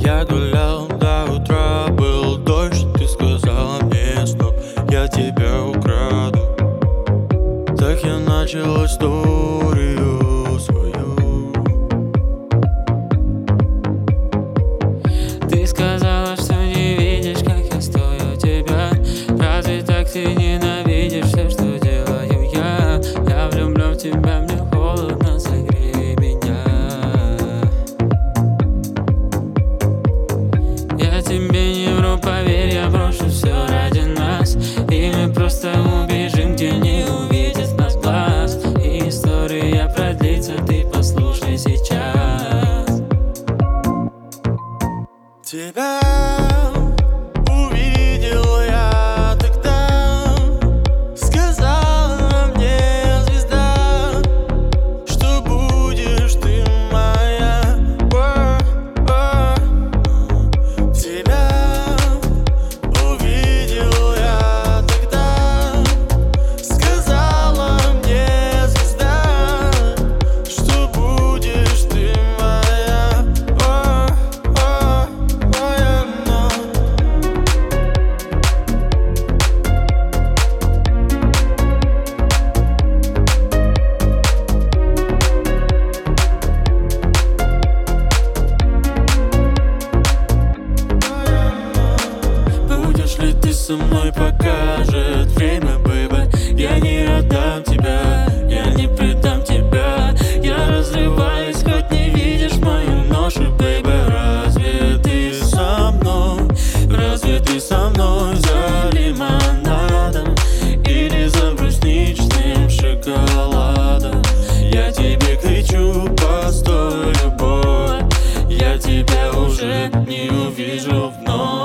Я гулял до утра, был дождь, ты сказала мне стоп, я тебя украду. Так я начал историю свою. Ты сказала, что не видишь, как я стою тебя. Разве так ты ненавидишь все, что делаю я? Я влюблен в тебя, мне холодно, согрей меня. Я тебе не вру, поверь, я брошу все ради нас. И мы просто убежим, где не увидит нас глаз. И история продлится, ты послушай сейчас. Тебя увидел я тогда, сказала мне звезда, что будешь ты моя. Тебя увидел я тогда, сказала мне звезда, что будешь ты моя. Будешь ли ты со мной, покажет время, бэйбэ. Я не отдам тебя, я не предам тебя. Я разрываюсь, хоть не видишь мою ношу, бэйбэ. Разве ты со мной? Разве ты со мной за лимонадом или за брусничным шоколадом? Я тебе кричу: постой, любовь, я тебя уже не увижу вновь.